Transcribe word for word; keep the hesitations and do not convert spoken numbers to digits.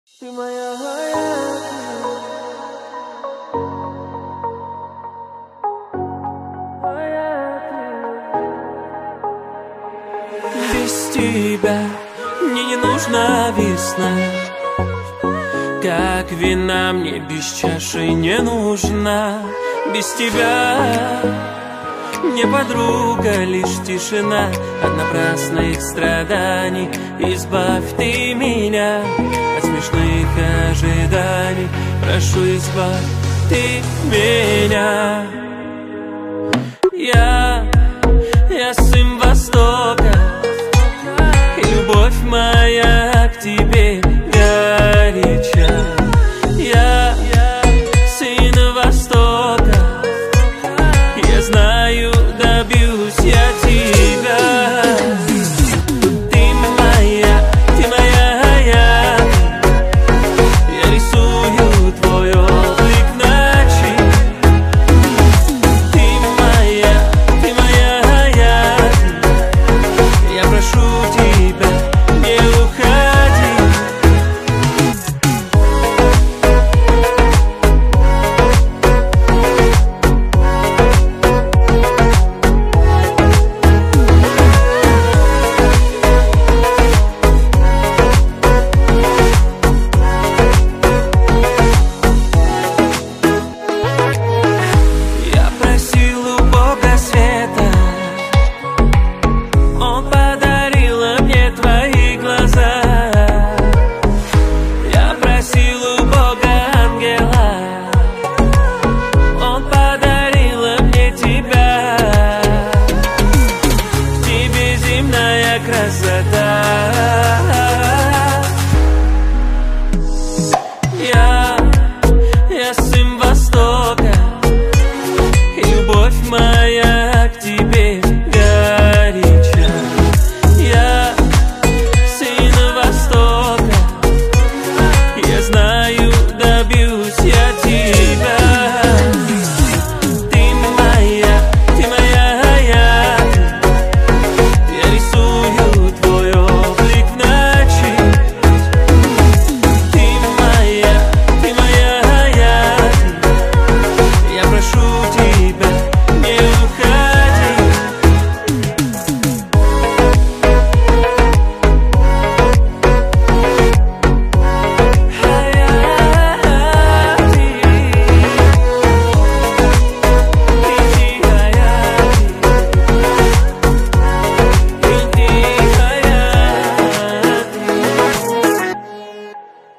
Ты моя моя. Без тебя мне не нужна весна, как вина мне без чаши не нужна. Без тебя мне подруга лишь тишина от напрасных страданий. Избавь ты меня от смешных ожиданий. Прошу, избавь ты меня. Я, я сын